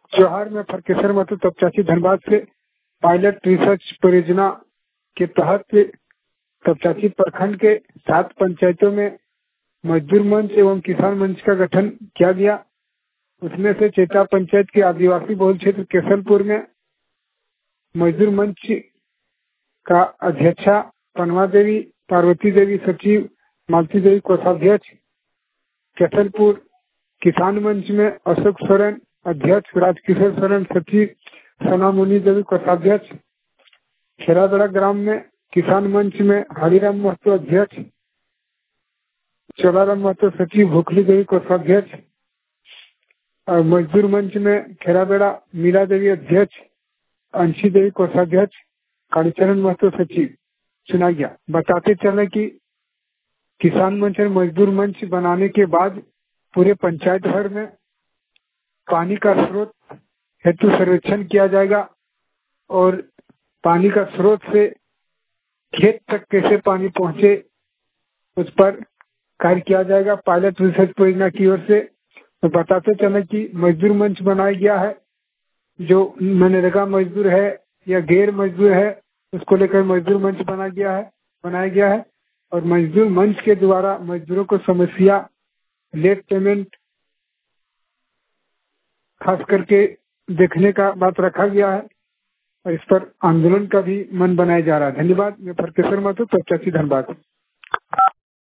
जोहार में फरकेसर महतो तपचाची धनबाद से पायलट रिसर्च परियोजना के तहत तपचाची प्रखंड के 7 पंचायतों में मजदूर मंच एवं किसान मंच का गठन किया गया। उसमें से चेता पंचायत के आदिवासी बहुल क्षेत्र केसलपुर में मजदूर मंच का अध्यक्षा पनवा देवी, पार्वती देवी सचिव, मालती देवी कोषाध्यक्ष। केसलपुर किसान मंच में अशोक सोरेन अध्यक्ष, राजकिशोर सोरेन सचिव, सोनामुनि देवी कोषाध्यक्ष। खेरादड़ा ग्राम में किसान मंच में हरिराम महतो अध्यक्ष, चोलाराम महतो सचिव, भूखली देवी कोषाध्यक्ष। और मजदूर मंच में खेरादड़ा मीरा देवी अध्यक्ष, अंशी देवी कोषाध्यक्ष, कालीचरण महतो सचिव चुना गया। बताते चले कि किसान मंच और मजदूर मंच बनाने के बाद पूरे पंचायत भर में पानी का स्रोत हेतु सर्वेक्षण किया जाएगा और पानी का स्रोत से खेत तक कैसे पानी पहुंचे उस पर कार्य किया जाएगा पायलट रिसर्च परियोजना की ओर से। तो बताते चले कि मजदूर मंच बनाया गया है, जो मनरेगा मजदूर है या गैर मजदूर है उसको लेकर मजदूर मंच बनाया गया है और मजदूर मंच के द्वारा मजदूरों को समस्या लेट पेमेंट खास करके देखने का बात रखा गया है और इस पर आंदोलन का भी मन बनाया जा रहा है। धन्यवाद। मैं फरकेसर महतो तपचाची धनबाद।